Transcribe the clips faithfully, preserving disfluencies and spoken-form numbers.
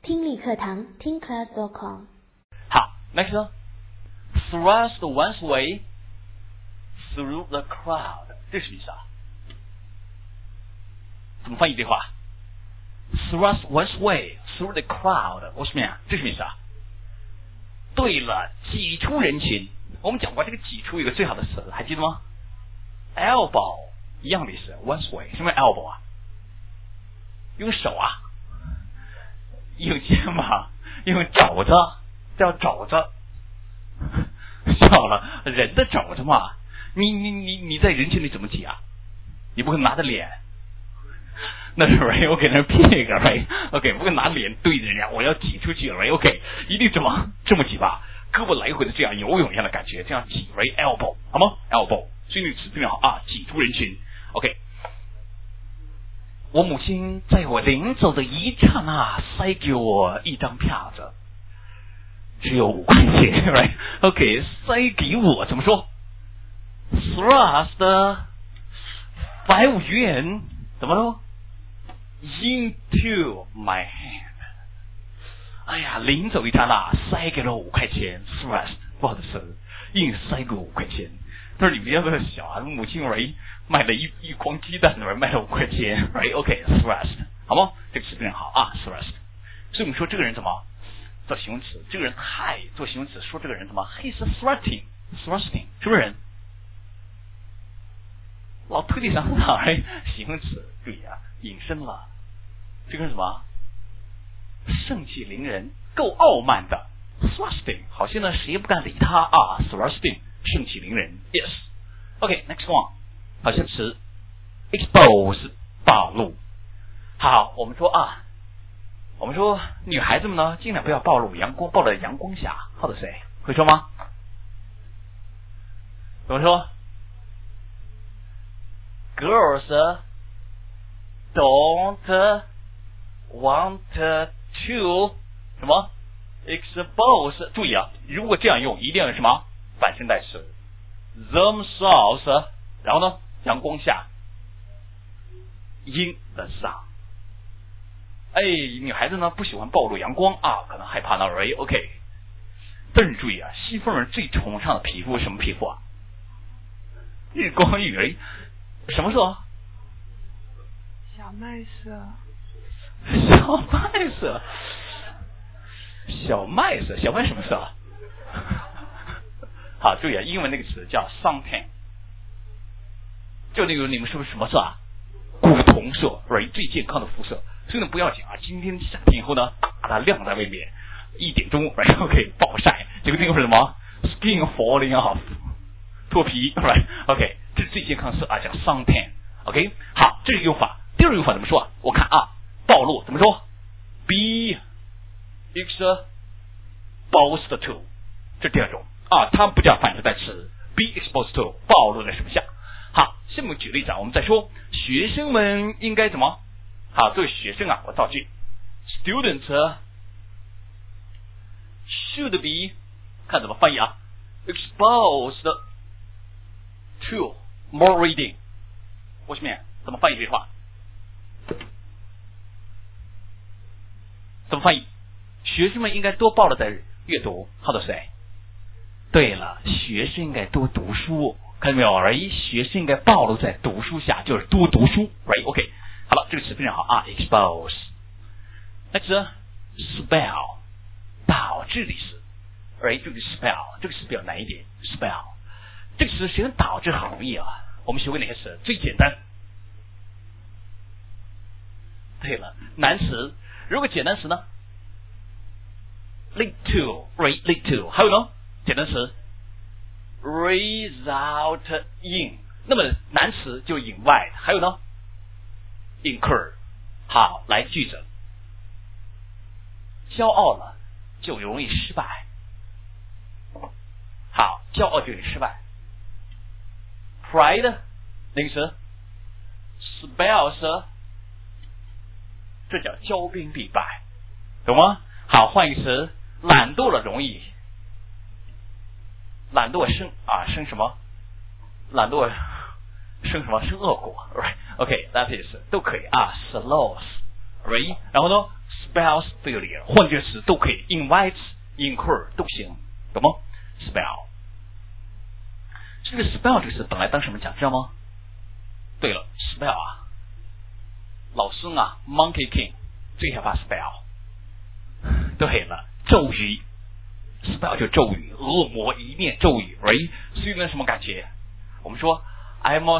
听力课堂听 class dot com。 好 ，next 呢 ，thrust one's way through the crowd， 这是什么意思啊？怎么翻译这话 ？thrust one's way through the crowd， 我什么呀？这是什么意思啊？对了，挤出人群。我们讲过这个挤出一个最好的词，还记得吗 ？elbow 一样的意思 ，one's way， 什么 elbow 啊？用手啊，用肩膀，用肘子，叫肘子。笑了，人的肘子嘛，你你你你在人群里怎么挤啊？你不可能拿着脸，那是 right OK， 那是 pig right OK， 不可能拿脸对着人家，我要挤出去 right OK， 一定怎么这么挤吧？胳膊来回的这样游泳一样的感觉，这样挤 right elbow 好吗 ？elbow， 所以那个词非常好啊，挤出人群 OK。我母亲在我临走的一刹那塞给我一张票子，只有五块钱 right OK， 塞给我怎么说 ？thrust five 元怎么说 ？into my hand。哎呀，临走一刹那塞给了我五块钱 ，thrust 不好的词，硬塞给我五块钱。但是你们要不要小啊？母亲而卖了一一筐鸡蛋，卖了五块钱 ，right OK，thrust 好吗？这个词非常好啊 ，thrust。所以我们说这个人怎么做形容词？这个人太做形容词，说这个人怎么 ？He's thrusting，thrusting 什么人？老推地上哪儿？形容词，注意啊，引申了。这个人什么？盛气凌人，够傲慢的 ，thrusting。好像呢，谁也不敢理他啊 ，thrusting。盛气凌人 ，yes。OK，next one， 好像词 expose 暴露。好，我们说啊，我们说女孩子们呢，尽量不要暴露阳光，暴露在阳光下。How to say？ 会说吗？怎么说 ？Girls don't want to 什么 expose？ 注意啊，如果这样用，一定要有什么？反身代词 themselves， 然后呢，阳光下 in the sun。哎，女孩子呢不喜欢暴露阳光啊，可能害怕那而已 OK。但是注意啊，西方人最崇尚的皮肤是什么皮肤啊？日光浴哎，什么色？ 小麦色。 小麦色。小麦色，小麦什么色啊？好，注意啊，英文那个词叫 suntan， 就那个你们是不是什么色啊？古铜色 ，right， 最健康的肤色。所以呢，不要紧啊，今天夏天以后呢，把它晾在外面，一点钟 ，right OK， 暴晒，结果那个是什么 ？skin falling off， 脱皮 ，right OK， 这是最健康的色啊，叫 suntan，OK， 好，这是用法。第二个用法怎么说啊？我看啊，暴露怎么说 ？be exposed to， 这第二种。啊，它不叫反身代词 ，be exposed to 暴露在什么下？好，下面举例子啊，我们再说学生们应该怎么？好，作为学生啊，我造句 ，students should be 看怎么翻译啊 ，exposed to more reading。我什么呀？怎么翻译这句话？怎么翻译？学生们应该多暴露在阅读。How to say？对了，学生应该多读书，看到没有 ？right， 学生应该暴露在读书下，就是多读书 ，right？OK，、okay. 好了，这个词非常好啊 ，expose。Next spell， 导致的意思 ，right？ 这个 spell， 这个词比较难一点 ，spell， 这个词学生导致很容易啊。我们学过哪些词？最简单。对了，难词，如果简单词呢 ？lead to，right？ lead to， 还有呢？简单词 result in， 那么难词就引外，还有呢 incur。好，来句子，骄傲了就容易失败。好，骄傲就容易失败。pride 那个词 spells， 这叫骄兵必败，懂吗？好，换一个词，懒惰了容易。懒惰生啊生什么？懒惰生什么？生恶果 ，right？OK， that is 都可以啊 ，sloth ，right？ 然后呢 ，spells failure， 换句词都可以 ，invites、incur 都行，懂吗 ？spell， 这个 spell 这个词本来当什么讲，知道吗？对了 ，spell 啊，老孙啊 ，Monkey King 最害怕 spell。对了，咒语 ，spell 就咒语，恶魔一念咒语 ，right？ 所以呢，什么感觉？我们说 I'm a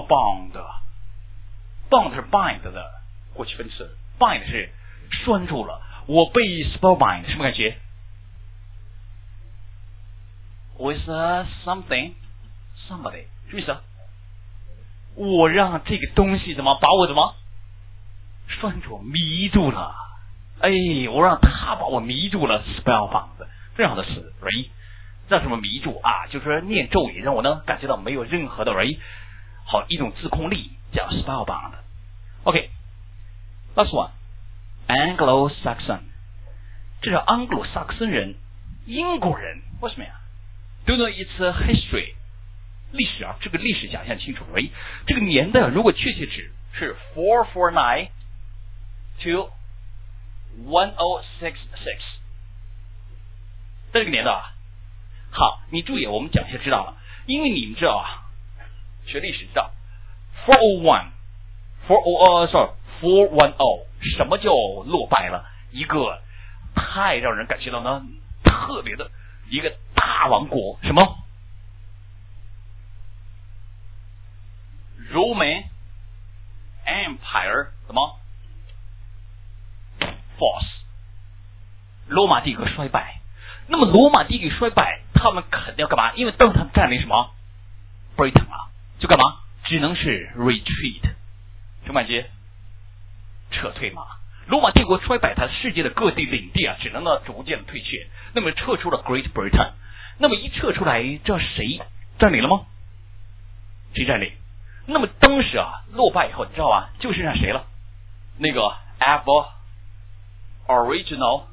spellbound。bound 是 bind 的过去分词 ，bind 是拴住了。我被 spellbind 什么感觉 ？With uh, something, somebody 什么意思啊？我让这个东西怎么把我怎么拴住、迷住了？哎，我让他把我迷住了 ，spellbound 非常好的词 ，right？ 让什么迷住啊？就是说念咒语，让我呢感觉到没有任何的 right， 好一种自控力，叫 spellbound。OK，last one，Anglo-Saxon， 这是安格鲁萨克森人，英国人，为什么呀 ？Do you know it's a history？ 历史啊，这个历史讲一下清楚 ，right？ 这个年代如果确切指是 four forty-nine to one oh six six， 这个年代啊。好，你注意，我们讲一下知道了，因为你们知道啊，学历史知道 four oh one four oh 呃 sorry four ten 什么叫落败了？一个太让人感觉到呢特别的一个大王国，什么 Roman Empire 什么 False 罗马帝国衰败。那么罗马帝国衰败，他们肯定要干嘛？因为当他们占领什么 Britain 啊，就干嘛？只能是 retreat， 什么感觉？撤退嘛。罗马帝国衰败，它世界的各地领地啊，只能呢逐渐的退却。那么撤出了 Great Britain， 那么一撤出来，知道谁占领了吗？谁占领？那么当时啊落败以后，你知道啊，就剩下谁了？那个 Aboriginal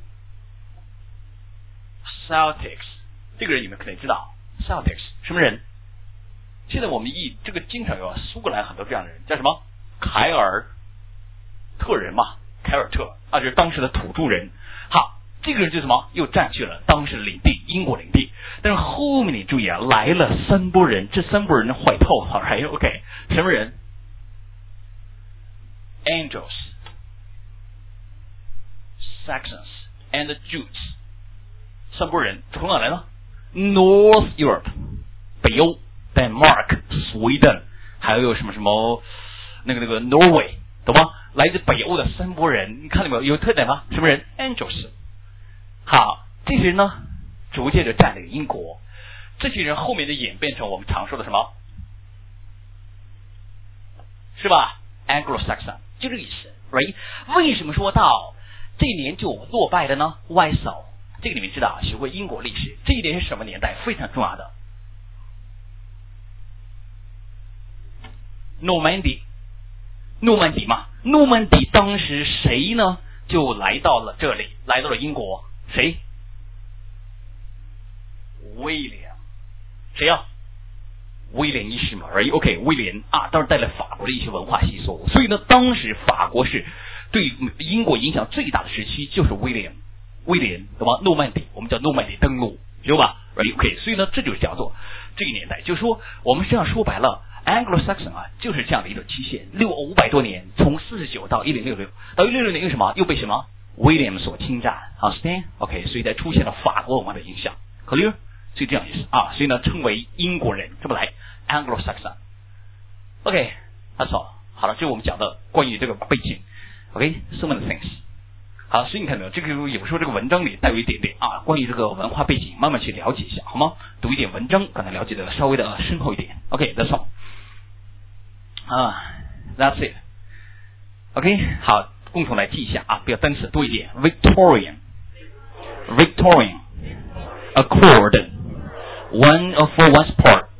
Celtics， 这个人你们肯定知道 Celtics 什么人？现在我们一这个经常有苏格兰很多这样的人，叫什么凯尔特人嘛，凯尔特啊，就是当时的土著人。好，这个人就什么又占据了当时的领地，英国领地。但是后面你注意啊，来了三波人，这三波人坏透了，还 OK 什么人 ？Angels, Saxons and Jutes。三波人从哪来呢 ？North Europe， 北欧 ，Denmark、Sweden， 还有什么什么那个那个 Norway， 懂吗？来自北欧的三波人，你看到没有？有特点吗？什么人 ？Angels。好，这些人呢，逐渐的占领英国。这些人后面的演变成我们常说的什么？是吧 ？Anglo-Saxon 就这个意思 ，right？ 为什么说到这一年就落败了呢 ？Why so？这个你们知道，学过英国历史，这一年是什么年代？非常重要的。诺曼底，诺曼底嘛，诺曼底当时谁呢？就来到了这里，来到了英国，谁？威廉，谁呀、啊？威廉一世嘛 ，right？ OK， 威廉啊，当然带来法国的一些文化习俗，所以呢，当时法国是对英国影响最大的时期，就是威廉。威廉懂吗？诺曼底，我们叫诺曼底登陆，有吧 ？OK， 所以呢，这就是叫做这个年代，就是说我们这样说白了 ，Anglo-Saxon 啊，就是这样的一种期限，六五百多年，从四十九到一零六六，到一零六六年，因为什么？又被什么？威廉所侵占 ，understand？ OK， 所以才出现了法国文化的影响 ，clear？ 所以这样意思啊，所以呢，称为英国人，这么来 Anglo-Saxon。OK，that's all。好了，这是我们讲的关于这个背景。OK，so many things。好，所以你看到没有？这个有时候这个文章里带有一点点啊，关于这个文化背景，慢慢去了解一下，好吗？读一点文章，可能了解的稍微的深厚一点。OK，that's all。啊 ，that's it。OK， 好，共同来记一下啊，不要单词多一点。Victorian，Victorian，Accord，one for one's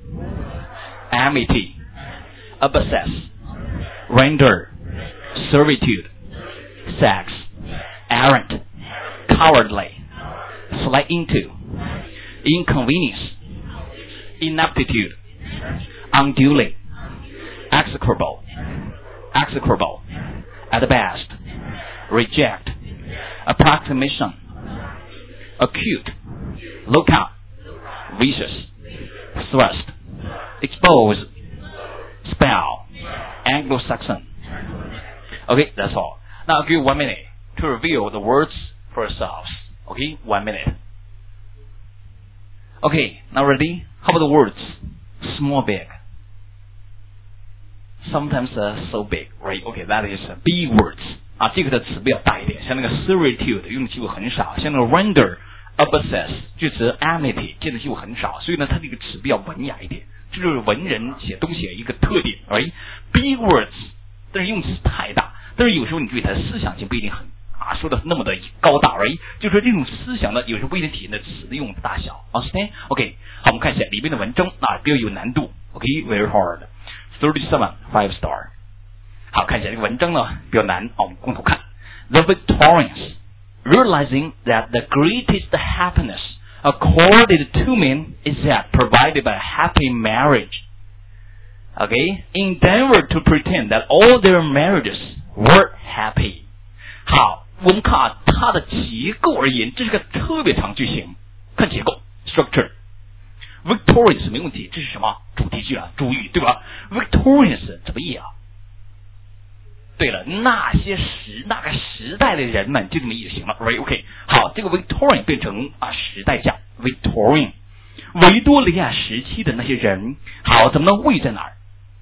part，Amity，Abscess，Render，Servitude，Sex。Errant, cowardly, slide into, inconvenience, inaptitude, unduly, execrable, execrable, at best, reject, approximation, acute, lookout, vicious, thrust, expose, spell, Anglo-Saxon. Okay, that's all. Now I'll give you one minute to review the words for yourselves. Okay, one minute. Okay, now ready? How about the words? Small, big. Sometimes uh, so big, right? Okay, that is uh, big words. 啊，这个的词比较大一点，像那个 servitude 用的机会很少，像那个 render、obsess 这词 amity 见的机会很少，所以呢，它这个词比较文雅一点，这就是文人写东西的一个特点 ，right？ Big words， 但是用词太大，但是有时候你注意它的思想性不一定很啊，说的那么的高大 ，right？ 就是说这种思想呢，有时候不一定体现在词的用的大小 ，understand？OK， 好，我们看一下里面的文章啊，比较有难度 ，OK，very hard。thirty-seven five star。好，看一下这个文章呢比较难，我们共同看。The Victorians, realizing that the greatest happiness accorded to men is that provided by a happy marriage, okay, endeavored to pretend that all their marriages were happy. 好，我们看啊，它的结构而言，这是个特别长句型。看结构 ，structure。Victorians 没问题，这是什么主题句啊？主语对吧 ？Victorians 怎么译啊？对了，那些时那个时代的人们就这么译就行了 ，right？ OK， 好，这个 Victorian 变成啊时代下 Victorian， 维多利亚时期的那些人，好，怎么能位在哪儿？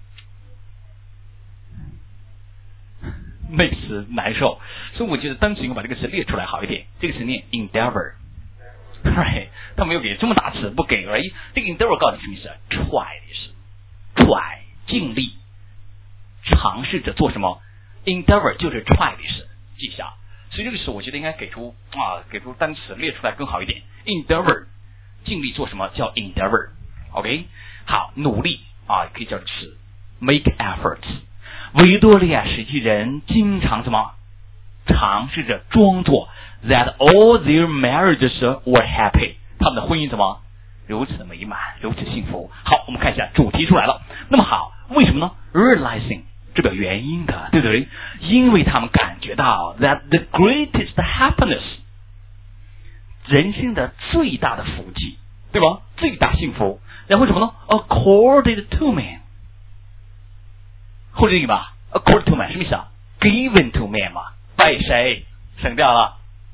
那个词难受，所以我觉得单词应该把这个词列出来好一点。这个词念 endeavor。Right， 他没有给这么大词，不给而已。这个 endeavor 告诉你什么意思 ？try 的意思 ，try 尽力，尝试着做什么 ？endeavor 就是 try 的意思，记一下。所以这个时候我觉得应该给出啊，给出单词列出来更好一点。endeavor 尽力做什么叫 endeavor？OK， 好，努力啊，可以叫词 make efforts。维多利亚时期人经常什么？尝试着装作 that all their marriages were happy， 他们的婚姻怎么如此美满，如此幸福。好，我们看一下主题出来了。那么好，为什么呢 ？realizing 这个原因的，对不对？因为他们感觉到 that the greatest happiness， 人生的最大的福气，对吧？最大幸福。然后什么呢 ？accorded to man， 或者这个吧 ，accorded to man 什么意思啊 ？given to man 嘛。by 谁？省掉了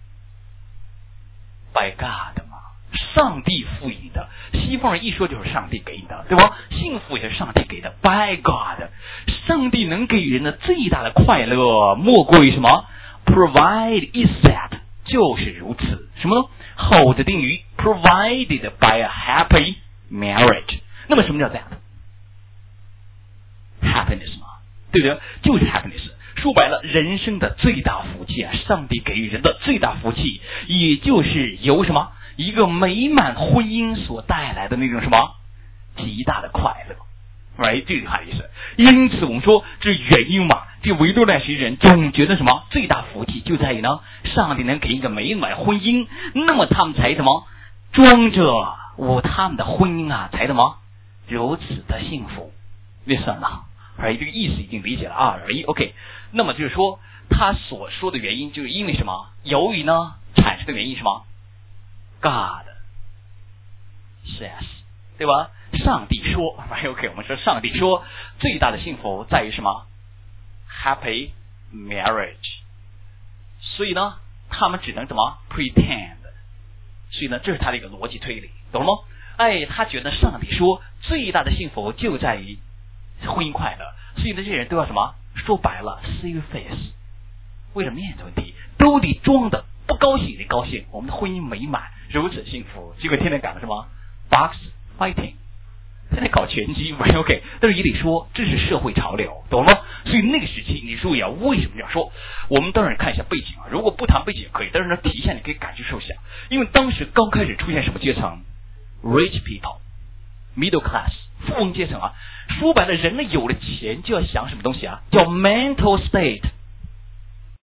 by God 嘛，上帝赋予的。西方人一说就是上帝给的，对吧？幸福也是上帝给的 by God。上帝能给人的最大的快乐，莫过于什么 ？Provide is that， 就是如此。什么呢？后的定语 provided by a happy marriage。那么什么叫 that？Happiness 嘛，对不对？就是 happiness。说白了，人生的最大福气啊，上帝给予人的最大福气，也就是由什么一个美满婚姻所带来的那种什么极大的快乐， right？ 这句话的意思。因此我们说这原因嘛，这维多利亚时期人总觉得什么最大福气就在于呢，上帝能给一个美满婚姻，那么他们才什么装着我他们的婚姻啊，才什么如此的幸福。listen 啊。right， 这个意思已经理解了啊。OK， 那么就是说，他所说的原因就是因为什么？由于呢产生的原因是什么 ？God says， 对吧？上帝说 ，OK， 我们说上帝说最大的幸福在于什么 ？Happy marriage。所以呢，他们只能怎么 pretend？ 所以呢，这是他的一个逻辑推理，懂了吗？哎，他觉得上帝说最大的幸福就在于婚姻快乐，所以呢，这些人都要什么？说白了 ，save face， 为了面子问题，都得装的不高兴也得高兴，我们的婚姻美满，如此幸福。结果天天干什么 ？box fighting， 天天搞拳击 ，OK， 但是也得说这是社会潮流，懂了吗？所以那个时期，你注意啊，为什么这样说？我们当然看一下背景啊，如果不谈背景也可以，但是呢，提一下你可以感受一下，因为当时刚开始出现什么阶层 ？rich people，middle class， 富翁阶层啊。说白了，人呢有了钱就要想什么东西啊？叫 mental state，